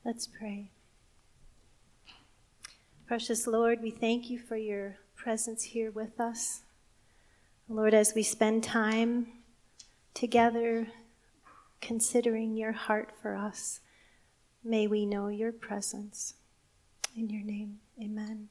Let's pray. Precious Lord, we thank you for your presence here with us. Lord, as we spend time together considering your heart for us, may we know your presence. In your name, amen.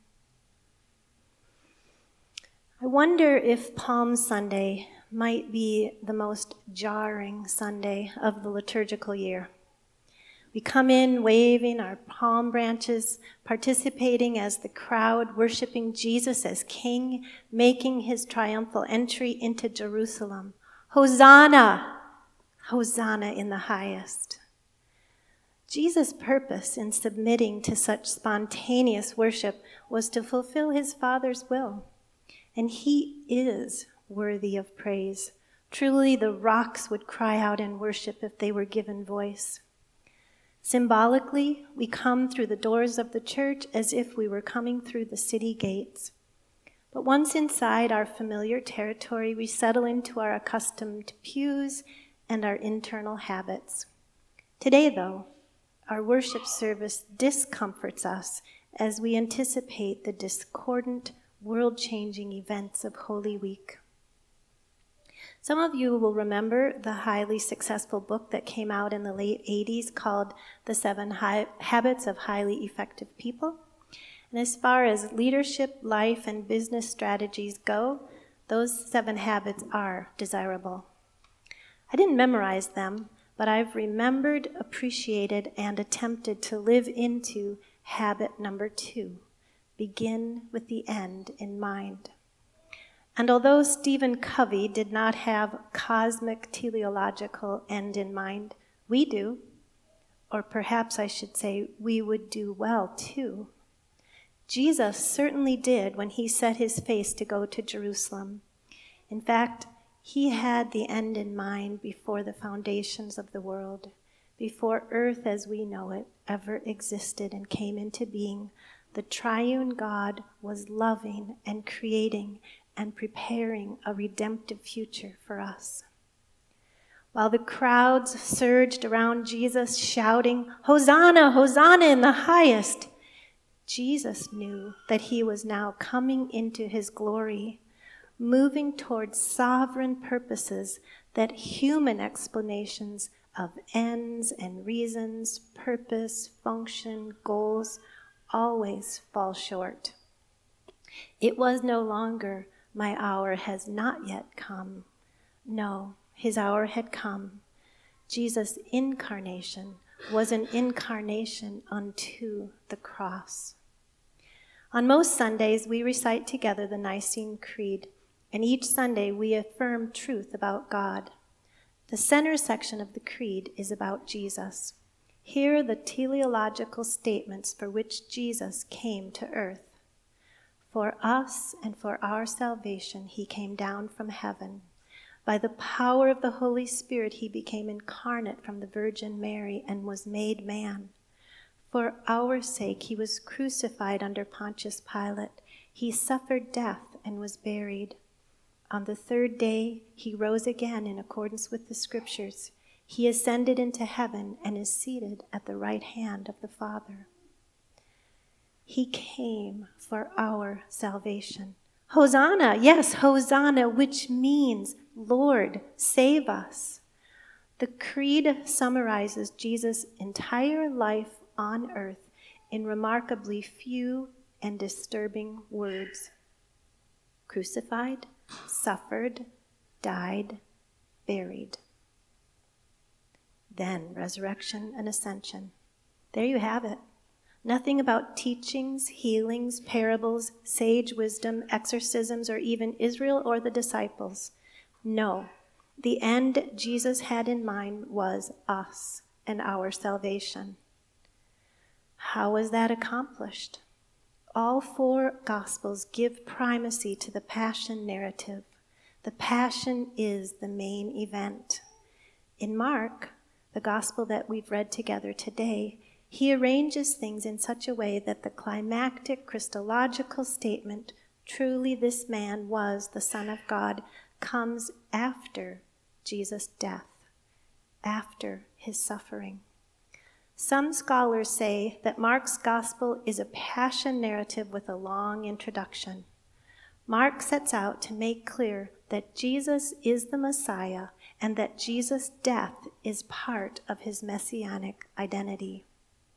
I wonder if Palm Sunday might be the most jarring Sunday of the liturgical year. We come in waving our palm branches, participating as the crowd, worshiping Jesus as King, making his triumphal entry into Jerusalem. Hosanna! Hosanna in the highest. Jesus' purpose in submitting to such spontaneous worship was to fulfill his Father's will. And he is worthy of praise. Truly, the rocks would cry out in worship if they were given voice. Symbolically, we come through the doors of the church as if we were coming through the city gates. But once inside our familiar territory, we settle into our accustomed pews and our internal habits. Today, though, our worship service discomforts us as we anticipate the discordant, world-changing events of Holy Week. Some of you will remember the highly successful book that came out in the late 80s called The 7 Habits of Highly Effective People. And as far as leadership, life, and business strategies go, those 7 habits are desirable. I didn't memorize them, but I've remembered, appreciated, and attempted to live into habit number 2. Begin with the end in mind. And although Stephen Covey did not have cosmic teleological end in mind, we do, or perhaps I should say we would do well too. Jesus certainly did when he set his face to go to Jerusalem. In fact, he had the end in mind before the foundations of the world, before earth as we know it ever existed and came into being. The triune God was loving and creating and preparing a redemptive future for us. While the crowds surged around Jesus shouting, "Hosanna, Hosanna in the highest," Jesus knew that he was now coming into his glory, moving towards sovereign purposes that human explanations of ends and reasons, purpose, function, goals always fall short. It was no longer, "My hour has not yet come." No, his hour had come. Jesus' incarnation was an incarnation unto the cross. On most Sundays, we recite together the Nicene Creed, and each Sunday we affirm truth about God. The center section of the Creed is about Jesus. Here are the teleological statements for which Jesus came to earth. For us and for our salvation, he came down from heaven. By the power of the Holy Spirit, he became incarnate from the Virgin Mary and was made man. For our sake, he was crucified under Pontius Pilate. He suffered death and was buried. On the 3rd day, he rose again in accordance with the Scriptures. He ascended into heaven and is seated at the right hand of the Father. He came for our salvation. Hosanna, yes, Hosanna, which means, Lord, save us. The Creed summarizes Jesus' entire life on earth in remarkably few and disturbing words. Crucified, suffered, died, buried. Then resurrection and ascension. There you have it. Nothing about teachings, healings, parables, sage wisdom, exorcisms, or even Israel or the disciples. No, the end Jesus had in mind was us and our salvation. How was that accomplished? All 4 Gospels give primacy to the Passion narrative. The Passion is the main event. In Mark, the Gospel that we've read together today, he arranges things in such a way that the climactic Christological statement, "Truly this man was the Son of God," comes after Jesus' death, after his suffering. Some scholars say that Mark's gospel is a passion narrative with a long introduction. Mark sets out to make clear that Jesus is the Messiah and that Jesus' death is part of his messianic identity.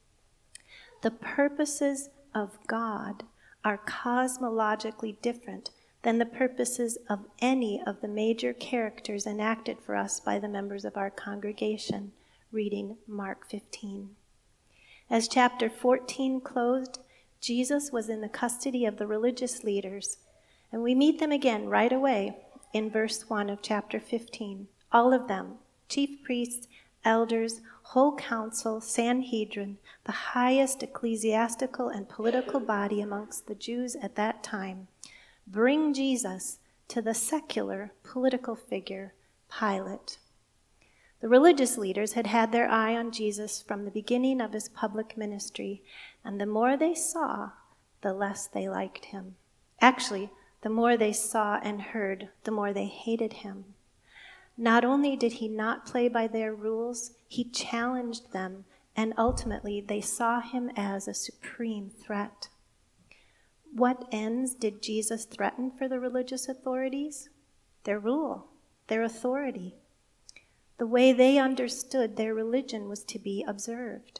The purposes of God are cosmologically different than the purposes of any of the major characters enacted for us by the members of our congregation, reading Mark 15. As chapter 14 closed, Jesus was in the custody of the religious leaders, and we meet them again right away in verse 1 of chapter 15. All of them, chief priests, elders, whole council, Sanhedrin, the highest ecclesiastical and political body amongst the Jews at that time, bring Jesus to the secular political figure, Pilate. The religious leaders had had their eye on Jesus from the beginning of his public ministry, and the more they saw, the less they liked him. Actually, the more they saw and heard, the more they hated him. Not only did he not play by their rules, he challenged them, and ultimately they saw him as a supreme threat. What ends did Jesus threaten for the religious authorities? Their rule, their authority. The way they understood their religion was to be observed.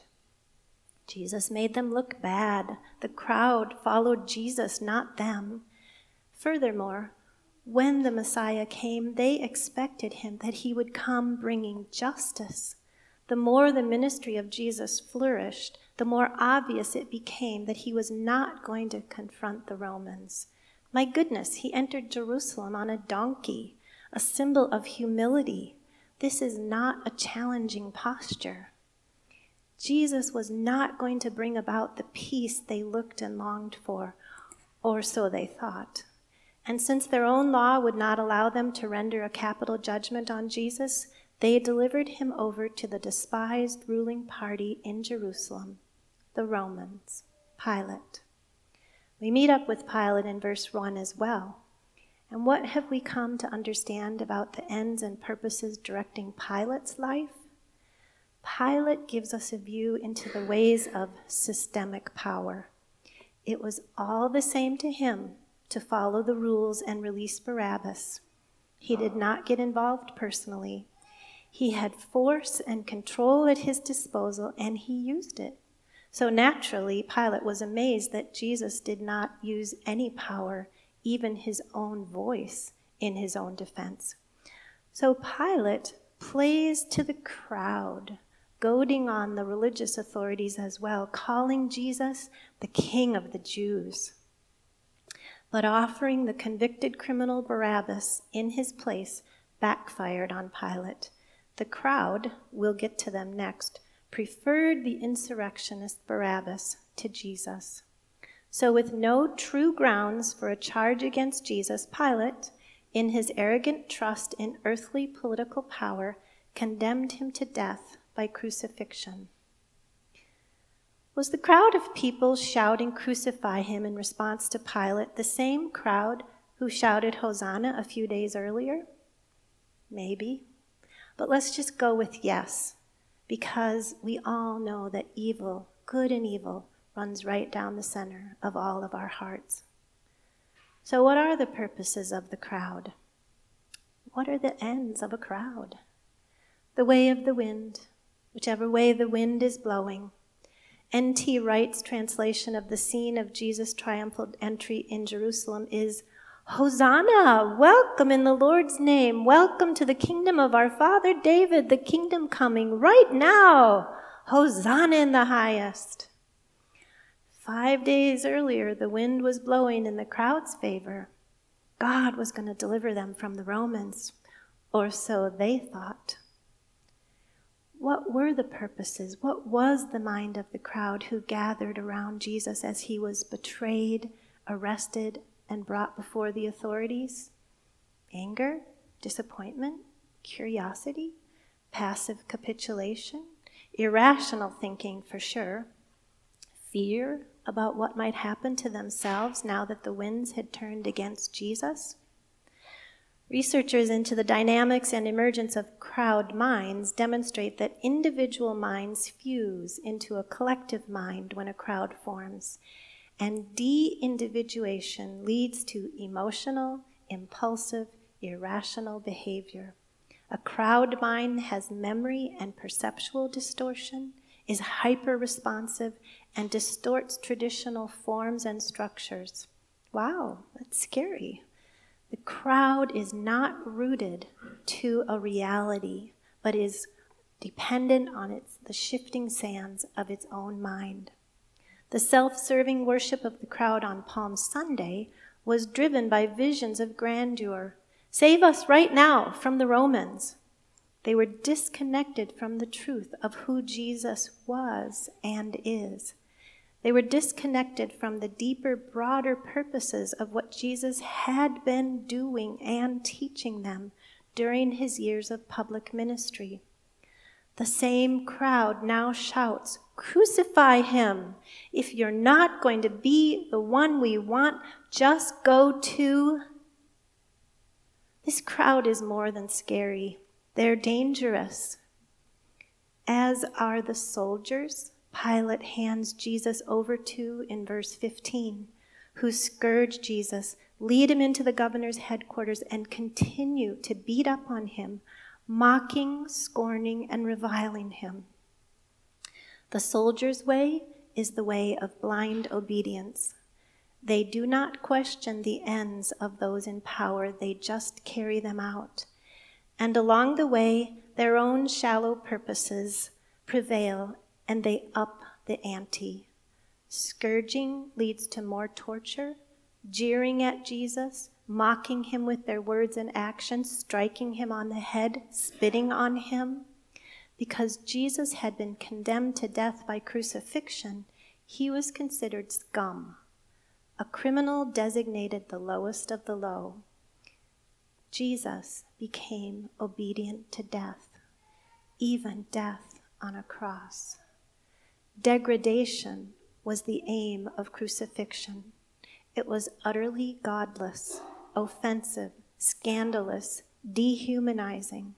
Jesus made them look bad. The crowd followed Jesus, not them. Furthermore, when the Messiah came, they expected him that he would come bringing justice. The more the ministry of Jesus flourished, the more obvious it became that he was not going to confront the Romans. My goodness, he entered Jerusalem on a donkey, a symbol of humility. This is not a challenging posture. Jesus was not going to bring about the peace they looked and longed for, or so they thought. And since their own law would not allow them to render a capital judgment on Jesus, they delivered him over to the despised ruling party in Jerusalem, the Romans, Pilate. We meet up with Pilate in verse 1 as well. And what have we come to understand about the ends and purposes directing Pilate's life? Pilate gives us a view into the ways of systemic power. It was all the same to him to follow the rules and release Barabbas. He did not get involved personally. He had force and control at his disposal, and he used it. So naturally, Pilate was amazed that Jesus did not use any power, even his own voice, in his own defense. So Pilate plays to the crowd, goading on the religious authorities as well, calling Jesus the King of the Jews. But offering the convicted criminal Barabbas in his place backfired on Pilate. The crowd, we'll get to them next, preferred the insurrectionist Barabbas to Jesus. So with no true grounds for a charge against Jesus, Pilate, in his arrogant trust in earthly political power, condemned him to death by crucifixion. Was the crowd of people shouting, "Crucify him," in response to Pilate the same crowd who shouted Hosanna a few days earlier? Maybe. But let's just go with yes, because we all know that evil, good and evil, runs right down the center of all of our hearts. So what are the purposes of the crowd? What are the ends of a crowd? The way of the wind, whichever way the wind is blowing. N.T. Wright's translation of the scene of Jesus' triumphal entry in Jerusalem is, "Hosanna! Welcome in the Lord's name. Welcome to the kingdom of our father David, the kingdom coming right now. Hosanna in the highest." 5 days earlier, the wind was blowing in the crowd's favor. God was going to deliver them from the Romans, or so they thought. What were the purposes? What was the mind of the crowd who gathered around Jesus as he was betrayed, arrested, and brought before the authorities? Anger, disappointment, curiosity, passive capitulation, irrational thinking for sure, fear about what might happen to themselves now that the winds had turned against Jesus. Researchers into the dynamics and emergence of crowd minds demonstrate that individual minds fuse into a collective mind when a crowd forms, and de-individuation leads to emotional, impulsive, irrational behavior. A crowd mind has memory and perceptual distortion, is hyper-responsive, and distorts traditional forms and structures. Wow, that's scary. The crowd is not rooted to a reality, but is dependent on the shifting sands of its own mind. The self-serving worship of the crowd on Palm Sunday was driven by visions of grandeur. Save us right now from the Romans. They were disconnected from the truth of who Jesus was and is. They were disconnected from the deeper, broader purposes of what Jesus had been doing and teaching them during his years of public ministry. The same crowd now shouts, "Crucify him! If you're not going to be the one we want, just go to..." This crowd is more than scary. They're dangerous, as are the soldiers Pilate hands Jesus over to in verse 15, who scourge Jesus, lead him into the governor's headquarters, and continue to beat up on him, mocking, scorning, and reviling him. The soldier's way is the way of blind obedience. They do not question the ends of those in power, they just carry them out. And along the way, their own shallow purposes prevail, and they up the ante. Scourging leads to more torture, jeering at Jesus, mocking him with their words and actions, striking him on the head, spitting on him. Because Jesus had been condemned to death by crucifixion, he was considered scum, a criminal designated the lowest of the low. Jesus became obedient to death, even death on a cross. Degradation was the aim of crucifixion. It was utterly godless, offensive, scandalous, dehumanizing.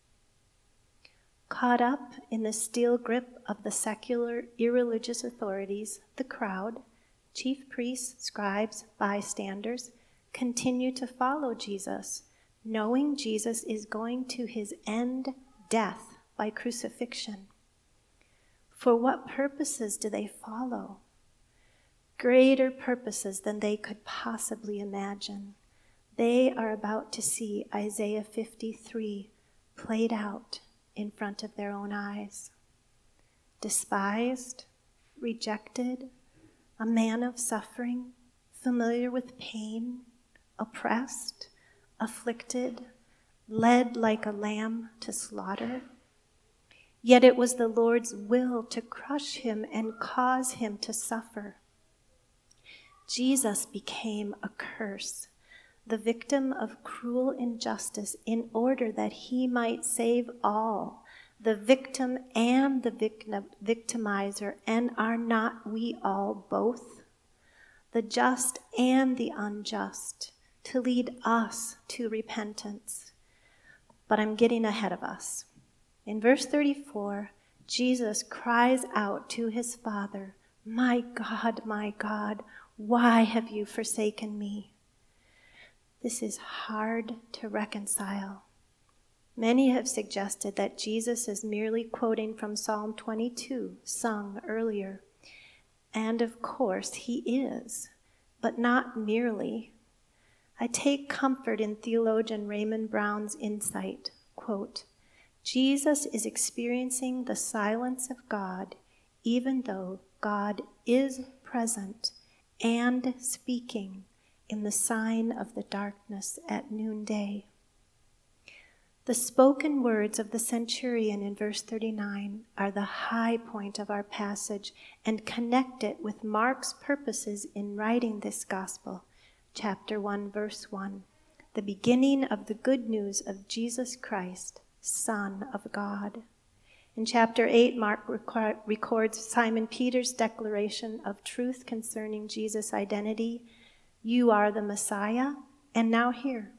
Caught up in the steel grip of the secular, irreligious authorities, the crowd, chief priests, scribes, bystanders, continue to follow Jesus, knowing Jesus is going to his end, death by crucifixion. For what purposes do they follow? Greater purposes than they could possibly imagine. They are about to see Isaiah 53 played out in front of their own eyes. Despised, rejected, a man of suffering, familiar with pain, oppressed, afflicted, led like a lamb to slaughter. Yet it was the Lord's will to crush him and cause him to suffer. Jesus became a curse, the victim of cruel injustice, in order that he might save all, the victim and the victimizer, and are not we all both? The just and the unjust, to lead us to repentance. But I'm getting ahead of us. In verse 34, Jesus cries out to his Father, my God, why have you forsaken me?" This is hard to reconcile. Many have suggested that Jesus is merely quoting from Psalm 22, sung earlier. And of course he is, but not merely. I take comfort in theologian Raymond Brown's insight, quote, "Jesus is experiencing the silence of God, even though God is present and speaking in the sign of the darkness at noonday." The spoken words of the centurion in verse 39 are the high point of our passage and connect it with Mark's purposes in writing this gospel. Chapter 1, verse 1, the beginning of the good news of Jesus Christ, Son of God. In chapter 8, Mark records Simon Peter's declaration of truth concerning Jesus' identity. You are the Messiah. And now here,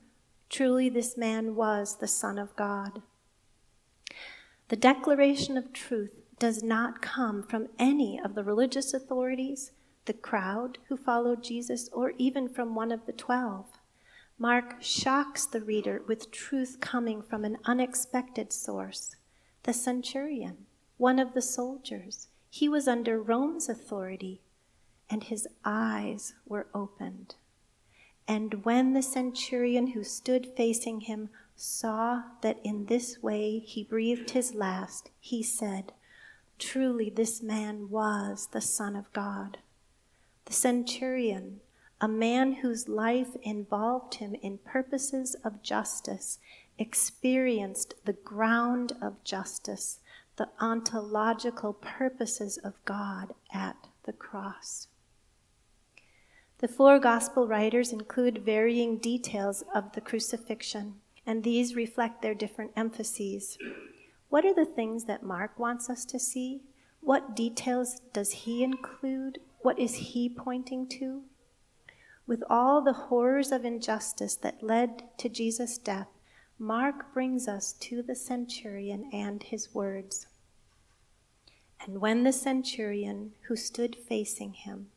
Truly, this man was the Son of God. The declaration of truth does not come from any of the religious authorities, the crowd who followed Jesus, or even from one of the 12. Mark shocks the reader with truth coming from an unexpected source. The centurion, one of the soldiers, he was under Rome's authority, and his eyes were opened. And when the centurion who stood facing him saw that in this way he breathed his last, he said, "Truly this man was the Son of God." The centurion, a man whose life involved him in purposes of justice, experienced the ground of justice, the ontological purposes of God at the cross. The 4 gospel writers include varying details of the crucifixion, and these reflect their different emphases. What are the things that Mark wants us to see? What details does he include? What is he pointing to? With all the horrors of injustice that led to Jesus' death, Mark brings us to the centurion and his words. And when the centurion who stood facing him,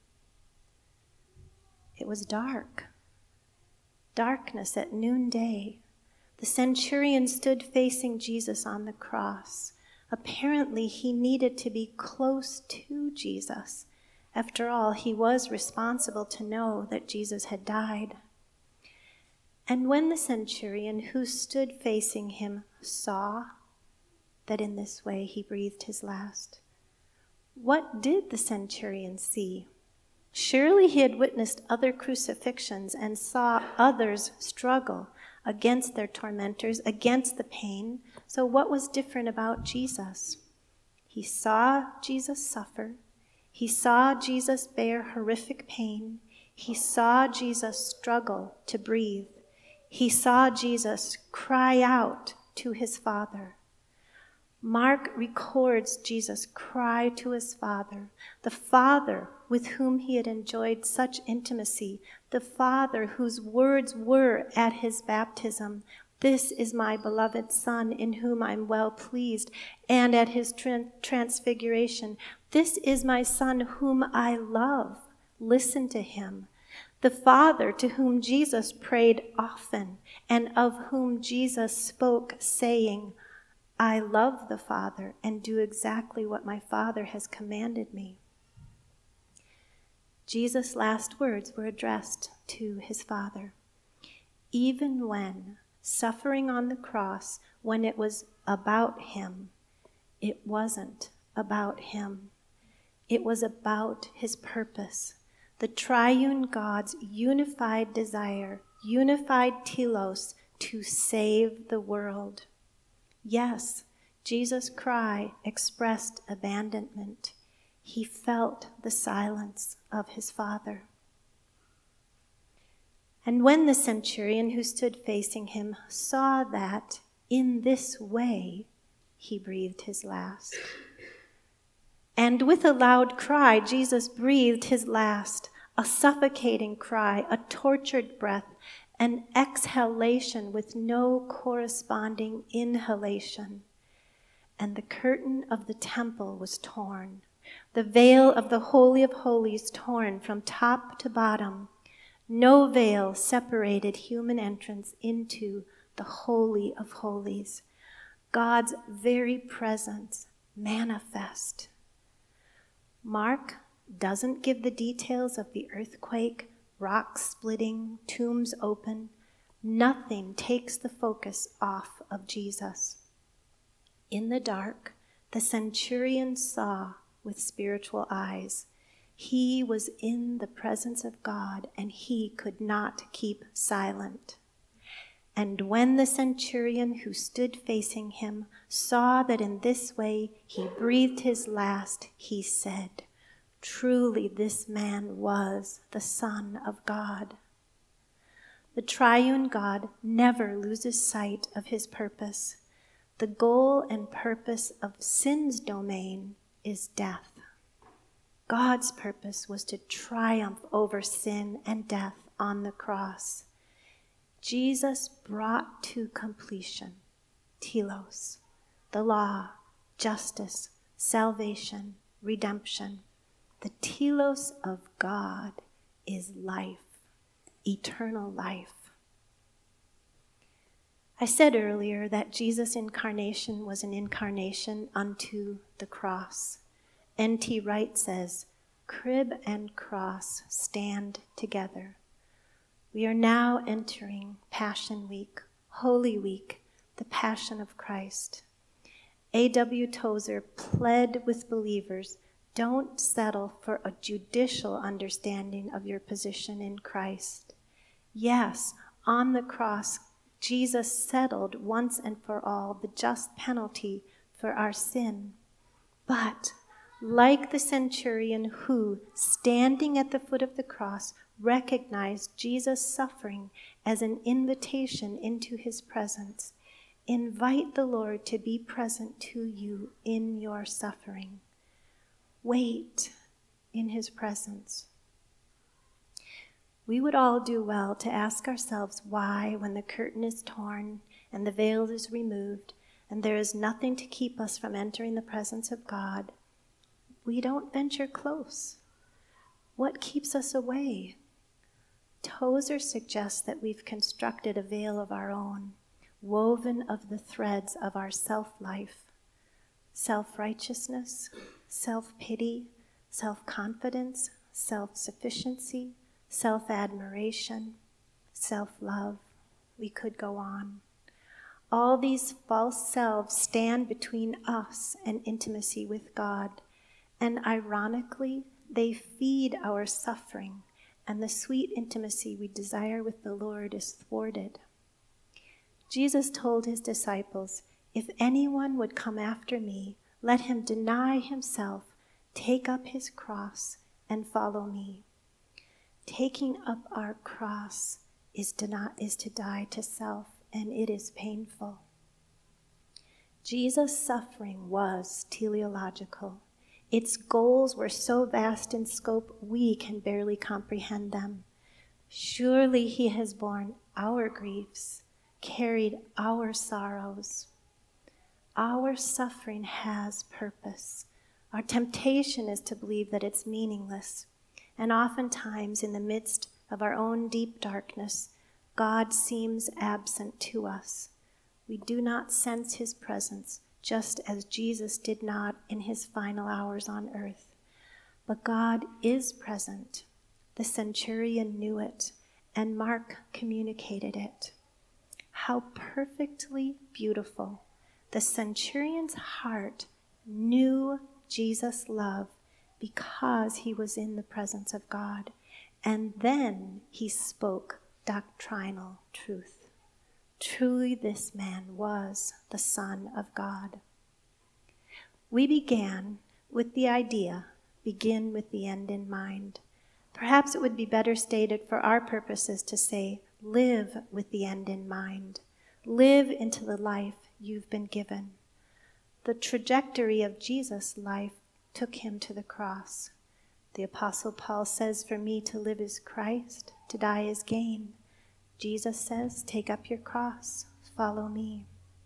it was dark, darkness at noonday. The centurion stood facing Jesus on the cross. Apparently, he needed to be close to Jesus. After all, he was responsible to know that Jesus had died. And when the centurion who stood facing him saw that in this way he breathed his last, what did the centurion see? Surely he had witnessed other crucifixions and saw others struggle against their tormentors, against the pain. So what was different about Jesus? He saw Jesus suffer. He saw Jesus bear horrific pain. He saw Jesus struggle to breathe. He saw Jesus cry out to his Father. Mark records Jesus' cry to his Father, the Father with whom he had enjoyed such intimacy, the Father whose words were at his baptism, "This is my beloved Son, in whom I'm well pleased," and at his transfiguration, "This is my Son whom I love. Listen to him." The Father to whom Jesus prayed often, and of whom Jesus spoke, saying, "I love the Father and do exactly what my Father has commanded me." Jesus' last words were addressed to his Father. Even when suffering on the cross, when it was about him, it wasn't about him. It was about his purpose, the triune God's unified desire, unified telos, to save the world. Yes, Jesus' cry expressed abandonment. He felt the silence of his Father. And when the centurion who stood facing him saw that in this way he breathed his last, and with a loud cry, Jesus breathed his last, a suffocating cry, a tortured breath, an exhalation with no corresponding inhalation. And the curtain of the temple was torn, the veil of the Holy of Holies torn from top to bottom. No veil separated human entrance into the Holy of Holies, God's very presence manifest. Mark doesn't give the details of the earthquake, rocks splitting, tombs open. Nothing takes the focus off of Jesus. In the dark, the centurion saw with spiritual eyes. He was in the presence of God, and he could not keep silent. And when the centurion who stood facing him saw that in this way he breathed his last, he said, "Truly this man was the Son of God." The triune God never loses sight of his purpose. The goal and purpose of sin's domain is death. God's purpose was to triumph over sin and death on the cross. Jesus brought to completion, telos, the law, justice, salvation, redemption. The telos of God is life, eternal life. I said earlier that Jesus' incarnation was an incarnation unto the cross. N.T. Wright says, crib and cross stand together. We are now entering Passion Week, Holy Week, the Passion of Christ. A.W. Tozer pled with believers, don't settle for a judicial understanding of your position in Christ. Yes, on the cross, Jesus settled once and for all the just penalty for our sin. But like the centurion who, standing at the foot of the cross, recognized Jesus' suffering as an invitation into his presence, invite the Lord to be present to you in your suffering. Wait in his presence. We would all do well to ask ourselves why, when the curtain is torn and the veil is removed and there is nothing to keep us from entering the presence of God, we don't venture close. What keeps us away? Tozer suggests that we've constructed a veil of our own, woven of the threads of our self-life, self-righteousness, self-pity, self-confidence, self-sufficiency, self-admiration, self-love. We could go on. All these false selves stand between us and intimacy with God, and ironically, they feed our suffering, and the sweet intimacy we desire with the Lord is thwarted. Jesus told his disciples, if anyone would come after me, let him deny himself, take up his cross, and follow me. Taking up our cross is to die to self, and it is painful. Jesus' suffering was teleological. Its goals were so vast in scope, we can barely comprehend them. Surely he has borne our griefs, carried our sorrows. Our suffering has purpose. Our temptation is to believe that it's meaningless. And oftentimes, in the midst of our own deep darkness, God seems absent to us. We do not sense his presence, just as Jesus did not in his final hours on earth. But God is present. The centurion knew it, and Mark communicated it. How perfectly beautiful. The centurion's heart knew Jesus' love because he was in the presence of God. And then he spoke doctrinal truth. Truly this man was the Son of God. We began with the idea, begin with the end in mind. Perhaps it would be better stated for our purposes to say, live with the end in mind. Live into the life you've been given. The trajectory of Jesus' life took him to the cross. The Apostle Paul says, for me to live is Christ, to die is gain. Jesus says, take up your cross, follow me.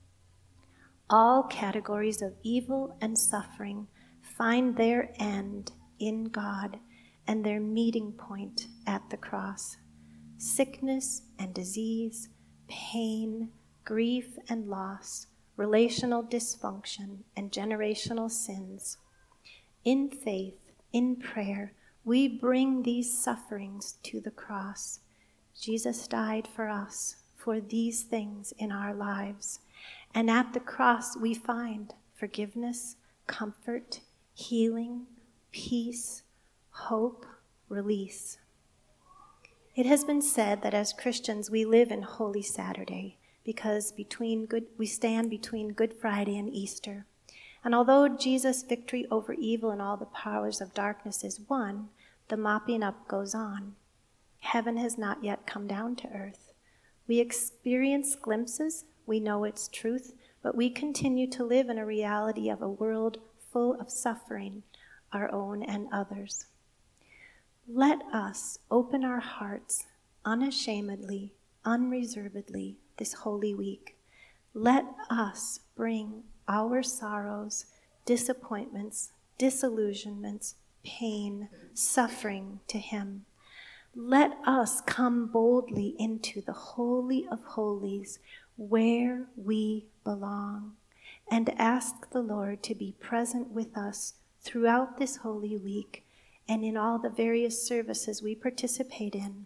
All categories of evil and suffering find their end in God and their meeting point at the cross. Sickness and disease, pain, grief and loss, relational dysfunction, and generational sins. In faith, in prayer, we bring these sufferings to the cross. Jesus died for us, for these things in our lives. And at the cross we find forgiveness, comfort, healing, peace, hope, release. It has been said that as Christians we live in Holy Saturday because we stand between Good Friday and Easter. And although Jesus' victory over evil and all the powers of darkness is won, the mopping up goes on. Heaven has not yet come down to earth. We experience glimpses, we know its truth, but we continue to live in a reality of a world full of suffering, our own and others. Let us open our hearts unashamedly unreservedly this Holy Week. Let us bring our sorrows, disappointments, disillusionments, pain, suffering to him. Let us come boldly into the Holy of Holies where we belong and ask the Lord to be present with us throughout this Holy Week and in all the various services we participate in.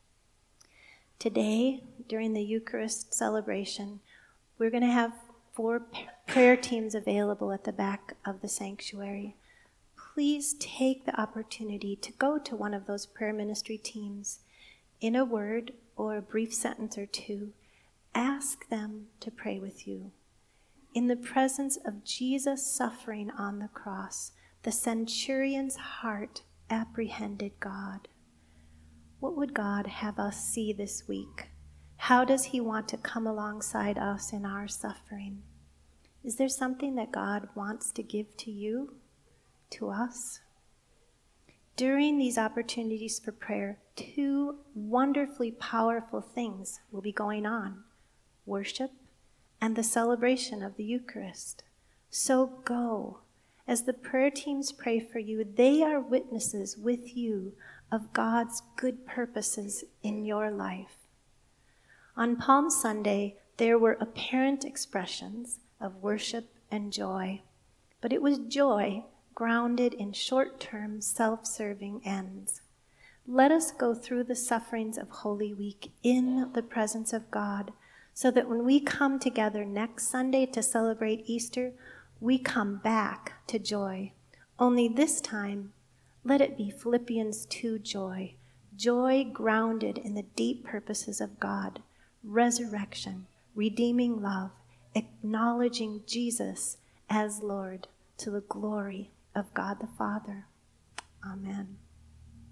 Today, during the Eucharist celebration, we're going to have 4 prayer teams available at the back of the sanctuary. Please take the opportunity to go to one of those prayer ministry teams. In a word or a brief sentence or two, ask them to pray with you. In the presence of Jesus suffering on the cross, the centurion's heart apprehended God. What would God have us see this week? How does he want to come alongside us in our suffering? Is there something that God wants to give to you, to us? During these opportunities for prayer, 2 wonderfully powerful things will be going on: worship and the celebration of the Eucharist. So go. As the prayer teams pray for you, they are witnesses with you of God's good purposes in your life. On Palm Sunday, there were apparent expressions of worship and joy, but it was joy grounded in short-term, self-serving ends. Let us go through the sufferings of Holy Week in the presence of God, so that when we come together next Sunday to celebrate Easter, we come back to joy. Only this time, let it be Philippians 2 joy, joy grounded in the deep purposes of God, resurrection, redeeming love, acknowledging Jesus as Lord to the glory of God the Father. Amen.